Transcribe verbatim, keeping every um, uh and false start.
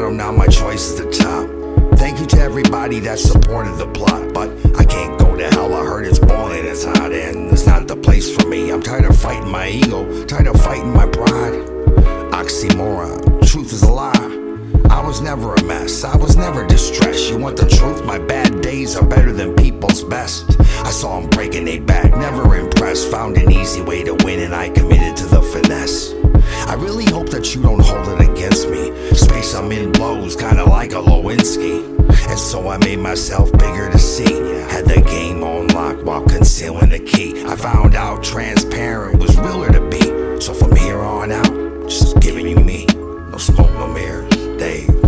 bottom, now my choice is the top. Thank you to everybody that supported the plot, but I can't go to hell. I heard it's boiling, it's hot, and it's not the place for me. I'm tired of fighting my ego, tired of fighting my pride. Oxymoron, truth is a lie. I was never a mess, I was never distressed. You want the truth? My bad days are better than people's best. I saw them breaking they back, never impressed. Found an easy way to win and I committed to the finesse. I really hope that you don't hold it against me. Space I'm in blows, kinda like a Lewinsky. And so I made myself bigger to see. Had the game on lock while concealing the key. I found out transparent was realer to be. So from here on out, just giving you me. No smoke, no mirrors, Dave.